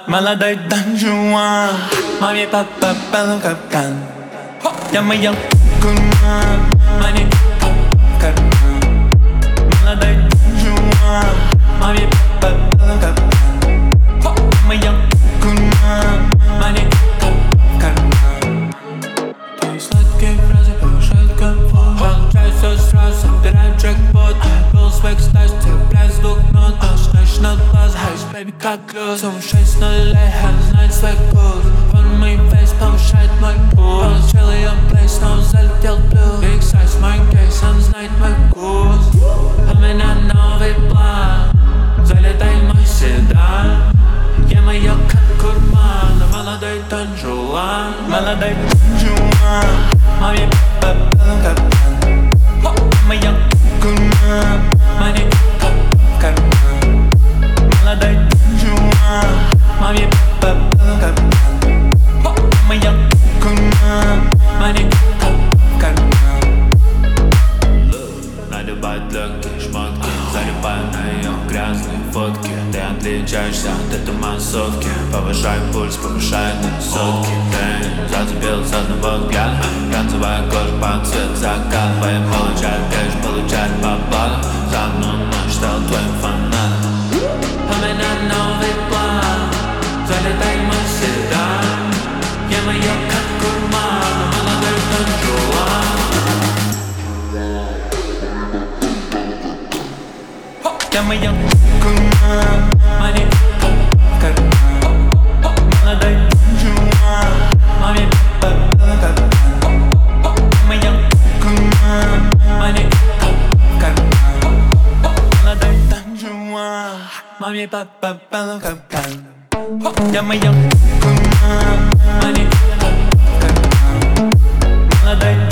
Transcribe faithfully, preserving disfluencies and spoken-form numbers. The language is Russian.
Молодой Дон Жуан, маме папа пел капкан. Я моя гурман, мани в карман. Молодой Дон Жуан, маме папа пел капкан. Моя гурман, мани в карман. Твои сладкие фразы повышают комфорт. Получаю все сразу, собираю джекпот. Был свек, стась, цепляю с двух нот. Ночь на глаз, хайс, бэйби, как лед. Сумма шесть нулей, хан знает свой курс. Он мой фейс, повышает мой пульс. Получил ее плейс, снова залетел плюс. Big size, мой кейс, он знает мой курс. У меня новый план, залетай в мой седан. Я моё как гурман, молодой Дон Жуан. Молодой Дон Жуан, маме папа пел капкан. Моя гурман, мани в карман. Молодой Дон Жуан, маме папа пел капкан. Моя гурман, мани в карман. Надевать легкие шмотки, залипаю на ее грязные фотки. Ты отличаешься от этой массовки. Повышай пульс, повышай на сотки. Ты зацепил с одного взгляда. Бронзовая кожа под цвет заката. Твои получают кэш, получают по баллам. За одну ночь стал твоим фанатом. У меня новый план, залетай в мой седан. Я моё как гурман, молодой Дон Жуан. Я моя гурман, мани в карман. Молодой Дон Жуан, маме папа пел капкан. Моя гурман, мани в карман. Молодой Дон Жуан, маме папа пел капкан. Я моя гурман, мани в карман. Молодой